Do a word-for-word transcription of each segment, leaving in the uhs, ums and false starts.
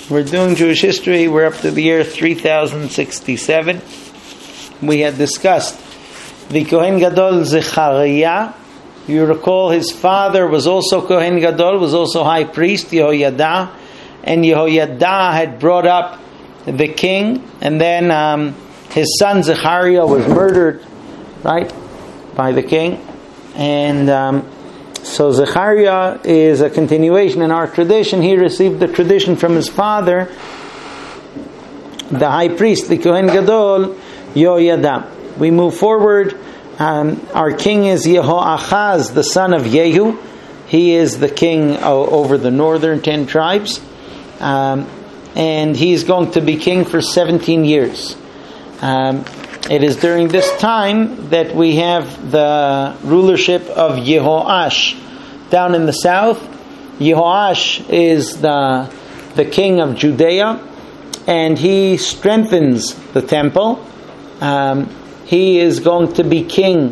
We're doing Jewish history. We're up to the year three thousand sixty-seven. We had discussed the Kohen Gadol Zechariah. You recall his father was also Kohen Gadol, was also high priest, Yehoyada. And Yehoyada had brought up the king. And then um, his son Zechariah was murdered, right, by the king. And um, so Zechariah is a continuation in our tradition. He received the tradition from his father, the high priest, the Kohen Gadol, Yehoyada. We move forward. Um, our king is Yehoachaz, the son of Yehu. He is the king o- over the northern ten tribes. Um, and he's going to be king for seventeen years. Um, it is during this time that we have the rulership of Yehoash down in the south. Yehoash is the, the king of Judea, and he strengthens the temple. Um, he is going to be king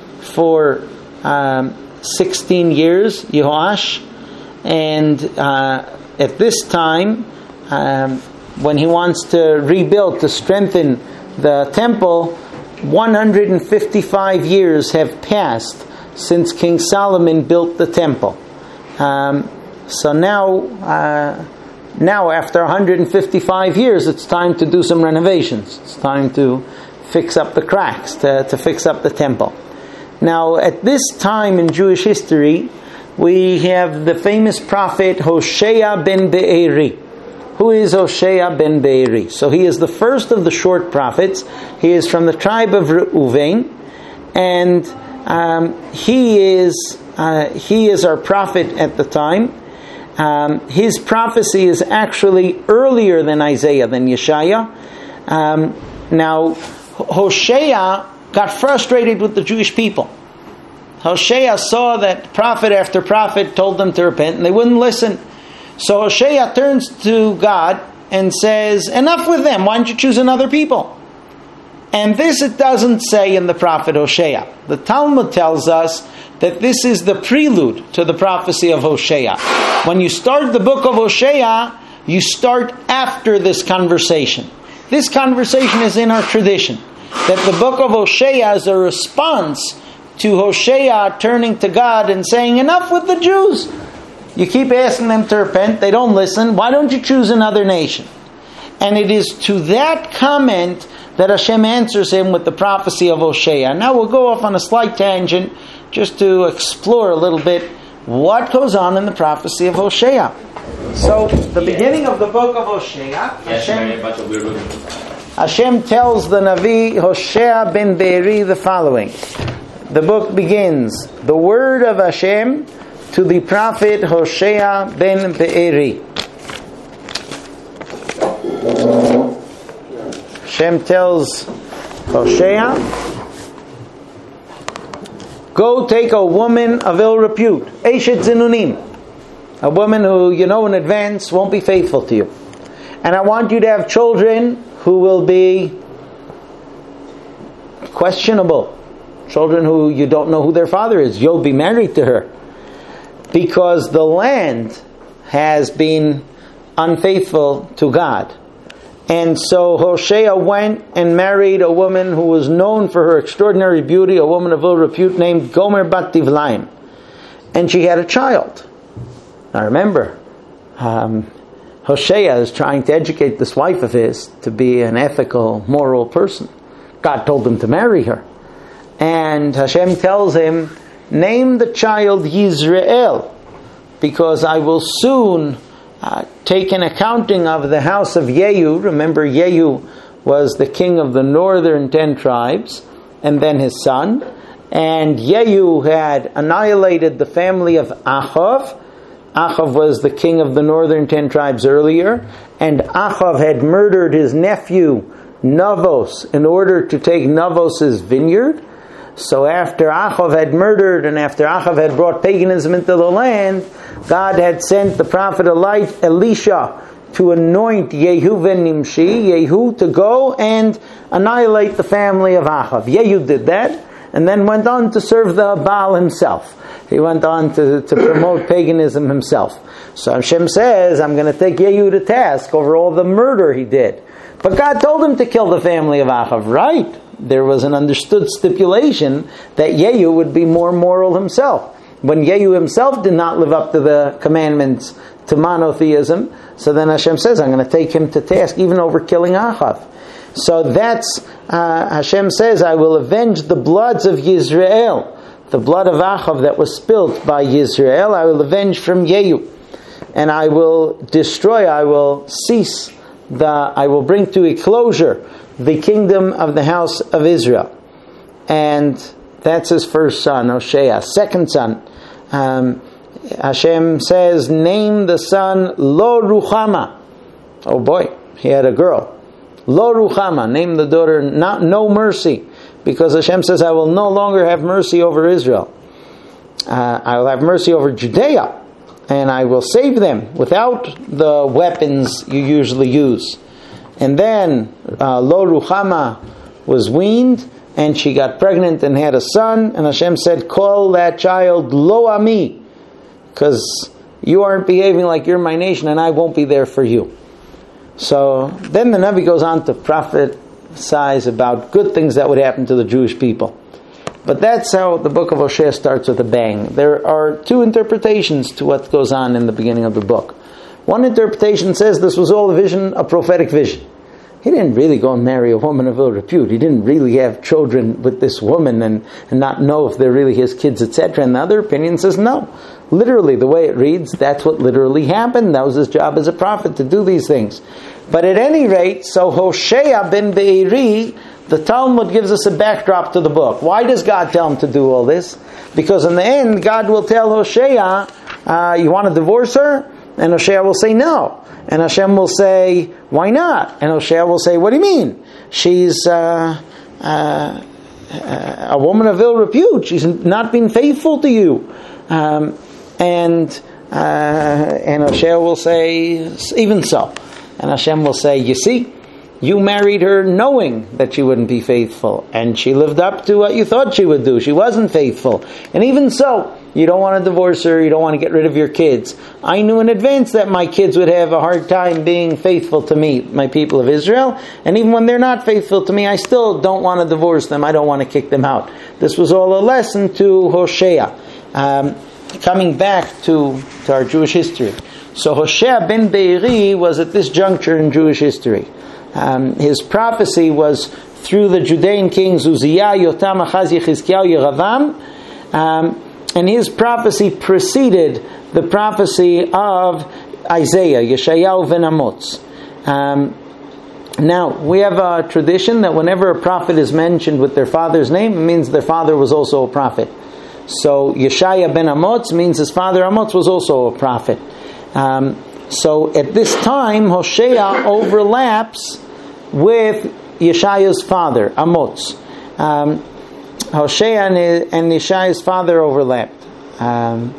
for um, sixteen years, Yehoash, and uh, at this time, um, when he wants to rebuild, to strengthen the temple, one hundred fifty-five years have passed since King Solomon built the temple. Um, so now, uh, now after one hundred fifty-five years, it's time to do some renovations. It's time to fix up the cracks, to, to fix up the temple. Now, at this time in Jewish history, we have the famous prophet Hosea ben Be'eri. Who is Hosea ben Be'eri? So he is the first of the short prophets. He is from the tribe of Reuven, and um, he is uh, he is our prophet at the time. Um, his prophecy is actually earlier than Isaiah, than Yeshaya. Um, now, Hosea got frustrated with the Jewish people. Hosea saw that prophet after prophet told them to repent, and they wouldn't listen. So Hosea turns to God and says, enough with them, why don't you choose another people? And this it doesn't say in the prophet Hosea. The Talmud tells us that this is the prelude to the prophecy of Hosea. When you start the book of Hosea, you start after this conversation. This conversation is in our tradition, that the book of Hosea is a response to Hosea turning to God and saying, enough with the Jews. You keep asking them to repent, they don't listen. Why don't you choose another nation? And it is to that comment that Hashem answers him with the prophecy of Hosea. Now we'll go off on a slight tangent just to explore a little bit what goes on in the prophecy of Hosea. So, the beginning of the book of Hosea, Hashem, Hashem tells the Navi Hosea ben Be'eri the following. The book begins, the word of Hashem to the prophet Hosea ben Be'eri. Hashem tells Hosea, go take a woman of ill repute, Eshet Zinunim, a woman who you know in advance won't be faithful to you. And I want you to have children who will be questionable. Children who you don't know who their father is. You'll be married to her. Because the land has been unfaithful to God. And so Hosea went and married a woman who was known for her extraordinary beauty, a woman of ill repute named Gomer bat Divlaim. And she had a child. Now remember, um, Hosea is trying to educate this wife of his to be an ethical, moral person. God told him to marry her. And Hashem tells him, name the child Yisrael, because I will soon uh, take an accounting of the house of Yehu. Remember, Yehu was the king of the northern ten tribes, and then his son. And Yehu had annihilated the family of Achav. Achav was the king of the northern ten tribes earlier, and Achav had murdered his nephew Navos in order to take Navos' vineyard. So after Achav had murdered and after Achav had brought paganism into the land, God had sent the prophet Elisha to anoint Yehu ben Nimshi, Yehu, to go and annihilate the family of Achav. Yehu did that and then went on to serve the Baal himself. He went on to, to promote paganism himself. So Hashem says, I'm going to take Yehu to task over all the murder he did. But God told him to kill the family of Achav, right? There was an understood stipulation that Yehu would be more moral himself. When Yehu himself did not live up to the commandments to monotheism, so then Hashem says, I'm going to take him to task even over killing Achav. So that's, uh, Hashem says, I will avenge the bloods of Yisrael. The blood of Achav that was spilt by Yisrael, I will avenge from Yehu. And I will destroy, I will cease, the, I will bring to a closure the kingdom of the house of Israel. And that's his first son, Hoshea. Second son, um, Hashem says, name the son Lo Ruchama. Oh boy, he had a girl. Lo Ruchama, name the daughter not, No Mercy. Because Hashem says, I will no longer have mercy over Israel. Uh, I will have mercy over Judea. And I will save them without the weapons you usually use. And then uh, Lo Ruchama was weaned, and she got pregnant and had a son, and Hashem said, call that child Lo Ami, because you aren't behaving like you're my nation, and I won't be there for you. So then the Navi goes on to prophesy about good things that would happen to the Jewish people. But that's how the book of Hosea starts with a bang. There are two interpretations to what goes on in the beginning of the book. One interpretation says this was all a vision, a prophetic vision. He didn't really go and marry a woman of ill repute. He didn't really have children with this woman and, and not know if they're really his kids, et cetera. And the other opinion says no. Literally, the way it reads, that's what literally happened. That was his job as a prophet, to do these things. But at any rate, so Hoshea ben Be'eri, the Talmud gives us a backdrop to the book. Why does God tell him to do all this? Because in the end, God will tell Hoshea, uh, you want to divorce her? And Hoshea will say no. And Hashem will say, why not? And Hoshea will say, what do you mean? She's uh, uh, a woman of ill repute. She's not been faithful to you. Um, and uh, and Hoshea will say, even so. And Hashem will say, you see, you married her knowing that she wouldn't be faithful. And she lived up to what you thought she would do. She wasn't faithful. And even so, you don't want to divorce her. You don't want to get rid of your kids. I knew in advance that my kids would have a hard time being faithful to me, my people of Israel. And even when they're not faithful to me, I still don't want to divorce them. I don't want to kick them out. This was all a lesson to Hoshea. Um, coming back to, to our Jewish history. So Hoshea ben Be'eri was at this juncture in Jewish history. Um, his prophecy was through the Judean kings Uzziah, Yotam, Achaz, Yechizkiyahu, Yeravam. Um, And his prophecy preceded the prophecy of Isaiah, Yeshayahu ben Amoz. Um, now, we have a tradition that whenever a prophet is mentioned with their father's name, it means their father was also a prophet. So, Yeshaya ben Amoz means his father Amoz was also a prophet. Um, so, at this time, Hoshea overlaps with Yeshaya's father, Amoz. Um, Hoshea and, and Yeshaya's father overlapped. Um,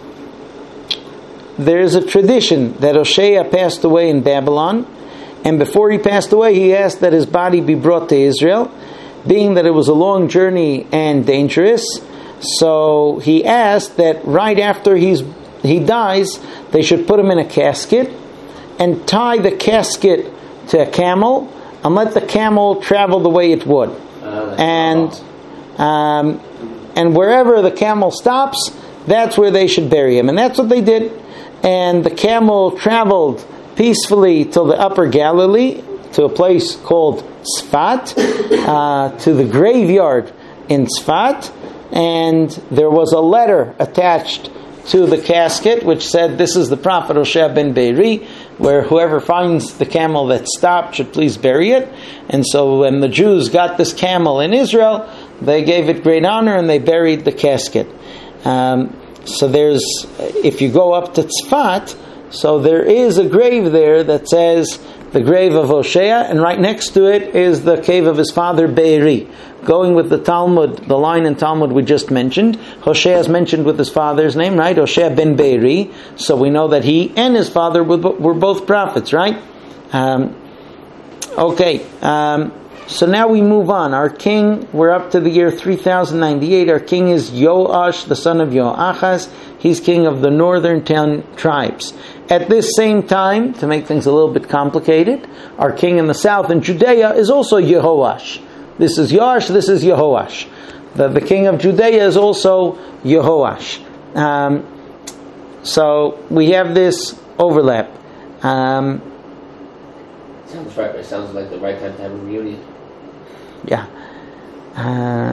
there is a tradition that Hoshea passed away in Babylon, and before he passed away, he asked that his body be brought to Israel, being that it was a long journey and dangerous. So he asked that right after he's he dies, they should put him in a casket and tie the casket to a camel and let the camel travel the way it would. Uh, and um, and wherever the camel stops, that's where they should bury him. And that's what they did. And the camel traveled peacefully till the upper Galilee, to a place called Tzfat, uh, to the graveyard in Tzfat. And there was a letter attached to the casket which said, this is the prophet Hoshea ben Be'eri, where whoever finds the camel that stopped should please bury it. And so when the Jews got this camel in Israel, they gave it great honor and they buried the casket. Um, so there's, if you go up to Tzfat, so there is a grave there that says the grave of Hoshea, and right next to it is the cave of his father Be'eri. Going with the Talmud, the line in Talmud we just mentioned, Hoshea is mentioned with his father's name, right? Hoshea ben Be'eri. So we know that he and his father were, were both prophets, right? Um, okay. Um, So now we move on. Our king, we're up to the year three thousand ninety-eight. Our king is Yoash, the son of Yoachaz. He's king of the northern ten tribes. At this same time, to make things a little bit complicated, our king in the south in Judea is also Yehoash. This is Yoash, this is Yehoash. The, the king of Judea is also Yehoash. Um, so we have this overlap. Um, Sounds right. It sounds like the right time to have a reunion. Yeah. Uh,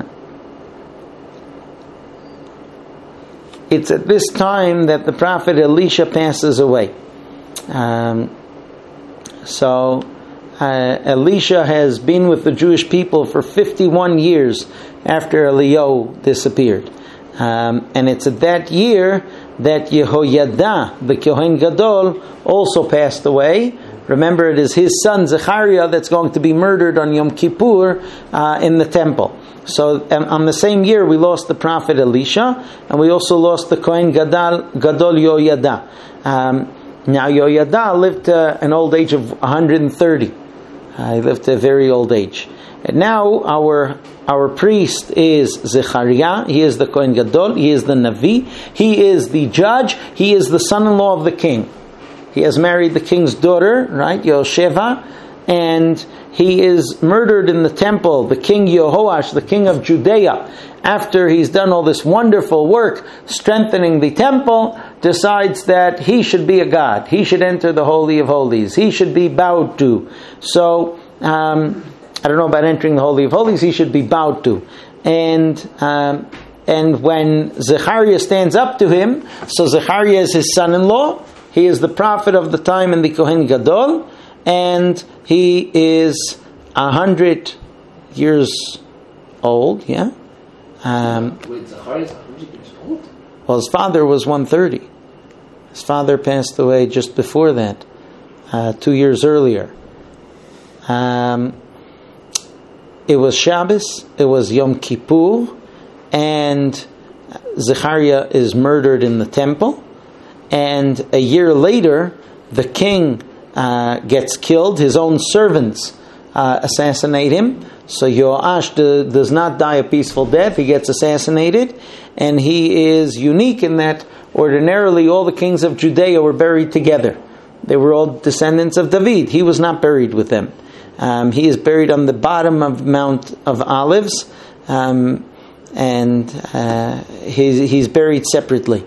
it's at this time that the prophet Elisha passes away. Um, so uh, Elisha has been with the Jewish people for fifty-one years after Eliyahu disappeared. Um, and it's at that year that Yehoyada, the Kohen Gadol, also passed away. Remember, it is his son Zechariah that's going to be murdered on Yom Kippur uh, in the temple. So um, on the same year, we lost the prophet Elisha, and we also lost the Kohen Gadol, Gadol Yoyada. Um, now Yoyada lived uh, an old age of one hundred thirty. Uh, he lived to a very old age. And now our our priest is Zechariah. He is the Kohen Gadol. He is the Navi. He is the judge. He is the son-in-law of the king. He has married the king's daughter, right, Yosheva, and he is murdered in the temple. The king Yehoash, the king of Judea, after he's done all this wonderful work strengthening the temple, decides that he should be a god. He should enter the Holy of Holies. He should be bowed to. So, um, I don't know about entering the Holy of Holies. He should be bowed to. And um, and when Zechariah stands up to him, so Zechariah is his son-in-law. He is the prophet of the time in the Kohen Gadol, and he is a hundred years old. Yeah. Um, Wait, Zechariah is a hundred years old? Well, his father was one thirty. His father passed away just before that, uh, two years earlier. Um, it was Shabbos. It was Yom Kippur, and Zechariah is murdered in the temple. And a year later, the king uh, gets killed. His own servants uh, assassinate him. So Yoash do, does not die a peaceful death. He gets assassinated. And he is unique in that ordinarily all the kings of Judea were buried together. They were all descendants of David. He was not buried with them. Um, he is buried on the bottom of Mount of Olives. Um, and uh, he's, he's buried separately.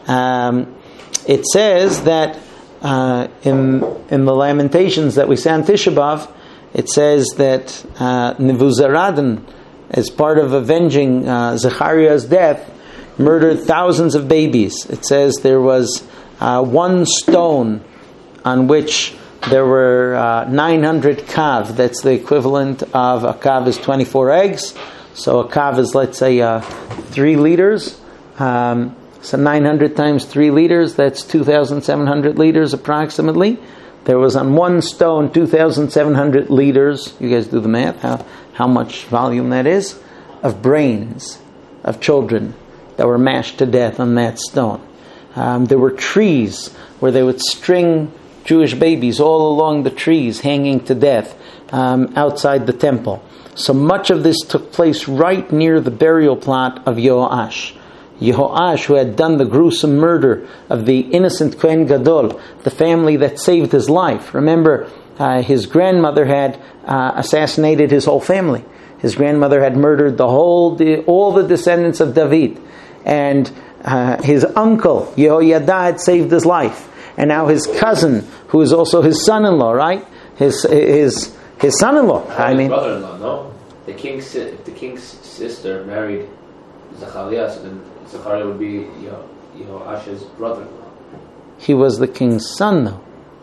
Um, It says that uh, in in the Lamentations that we say on Tisha B'Av, it says that uh, Nebuzaradan, as part of avenging uh, Zechariah's death, murdered thousands of babies. It says there was uh, one stone on which there were uh, nine hundred kav. That's the equivalent of a kav is twenty-four eggs. So a kav is, let's say, uh, three liters. Um, So nine hundred times three liters, that's two thousand seven hundred liters approximately. There was on one stone two thousand seven hundred liters, you guys do the math, how, how much volume that is, of brains of children that were mashed to death on that stone. Um, there were trees where they would string Jewish babies all along the trees hanging to death um, outside the temple. So much of this took place right near the burial plot of Yoash. Yehoash, who had done the gruesome murder of the innocent Kohen Gadol, the family that saved his life. Remember, uh, his grandmother had uh, assassinated his whole family. His grandmother had murdered the whole, the, all the descendants of David. And uh, his uncle, Yehoyada, had saved his life. And now his cousin, who is also his son-in-law, right? His his his son-in-law. I mean, brother-in-law, no? The king's, if the king's sister married Zechariah, so then Zechariah would be Yehoash's brother-in-law. He was the king's son, though.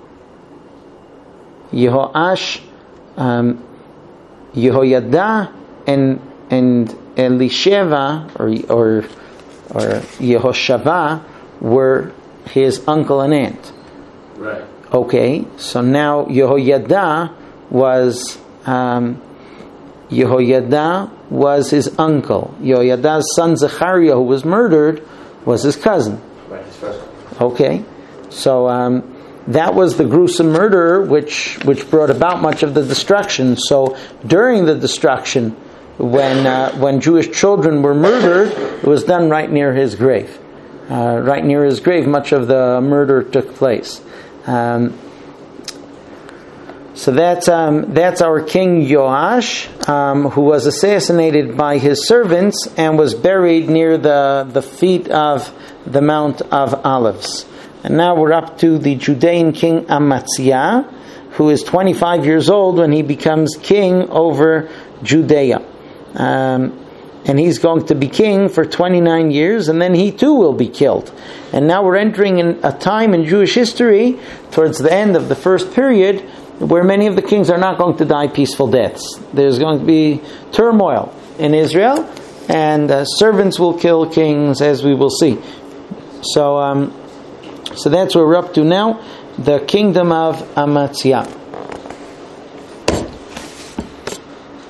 Yehoash, um, Yehoyada, and and Elisheva or or or Yehoshava were his uncle and aunt. Right. Okay, so now Yehoyada was um, Yehoyada was his uncle. Yehoyada's son Zechariah, who was murdered, was his cousin. Right, his first cousin. Okay, so um, that was the gruesome murder which which brought about much of the destruction. So during the destruction, when uh, when Jewish children were murdered, it was done right near his grave. Uh, right near his grave, much of the murder took place. Um, so that's um, that's our king Yoash, um, who was assassinated by his servants and was buried near the the feet of the Mount of Olives. And now we're up to the Judean king Amaziah, who is twenty-five years old when he becomes king over Judea. Um, and he's going to be king for twenty-nine years, and then he too will be killed. And now we're entering in a time in Jewish history, towards the end of the first period, where many of the kings are not going to die peaceful deaths. There's going to be turmoil in Israel, and uh, servants will kill kings, as we will see. So, um, so that's where we're up to now, the kingdom of Amaziah.